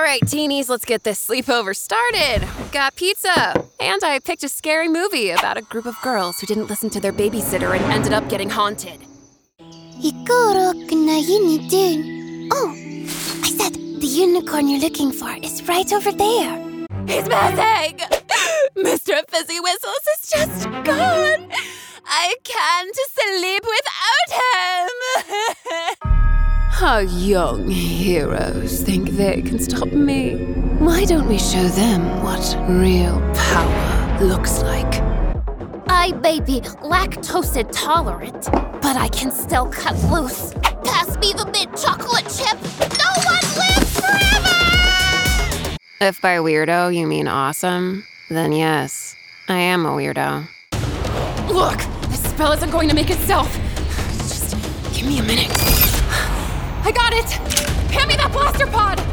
right, teenies, let's get this sleepover started. We've got pizza. And I picked a scary movie about a group of girls who didn't listen to their babysitter and ended up getting haunted. Oh, I said the unicorn you're looking for is right over there. He's missing! Mr. Fizzy Whistles is just gone. I can't sleep without him. How young heroes think they can stop me. Why don't we show them what real power looks like? I may be lactose intolerant, but I can still cut loose. Pass me the mint chocolate chip. No one lives forever! If by weirdo you mean awesome, then yes, I am a weirdo. Look, this spell isn't going to make itself. Just give me a minute. I got it! Hand me that blaster pod!